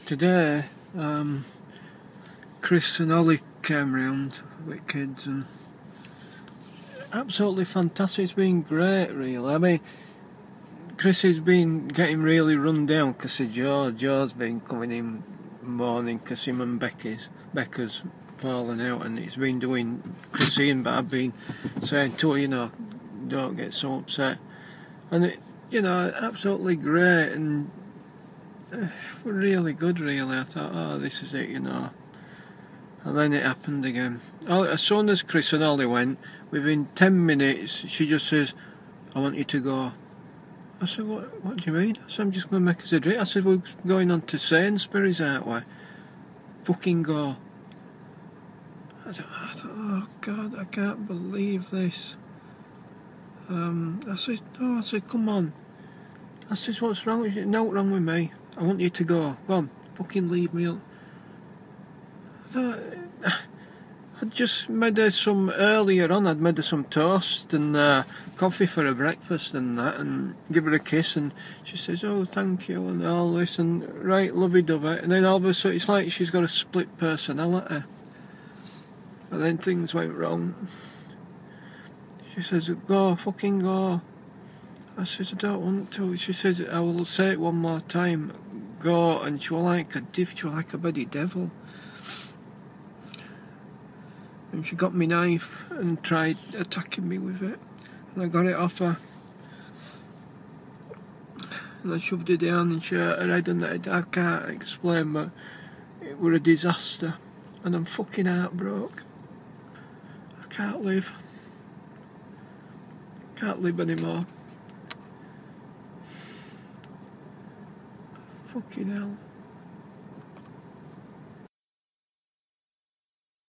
Today, Chris and Ollie came round with kids and absolutely fantastic. It's been great, really. I mean, Chris has been getting really run down because of Joe's been coming in morning because him and Becca's fallen out, and he's been doing Chris in, but I've been saying to her, don't get so upset. And it, absolutely great and really good, really. I thought, oh, this is it, And then it happened again. As soon as Chris and Ollie went, within 10 minutes, she just says, I want you to go. I said, what do you mean? I said, I'm just going to make us a drink. I said, we're going on to Sainsbury's, aren't we? Fucking go. I thought, oh God, I can't believe this. I said, come on. I said, what's wrong with you? No, wrong with me. I want you to go. Go on, fucking leave me. I'd just made her some earlier on. I'd made her some toast and coffee for her breakfast and that, and give her a kiss, and she says, "Oh, thank you," and all this, and right, lovey-dovey. And then all of a sudden, it's like she's got a split personality. And then things went wrong. She says, "Go, fucking go." I said, "I don't want to." She says, "I will say it one more time. Go," and she was like a bloody devil. And she got me knife and tried attacking me with it. And I got it off her. And I shoved it down and she hurt her head, and I can't explain, but it were a disaster. And I'm fucking heartbroken. I can't live. Can't live anymore. Fucking hell.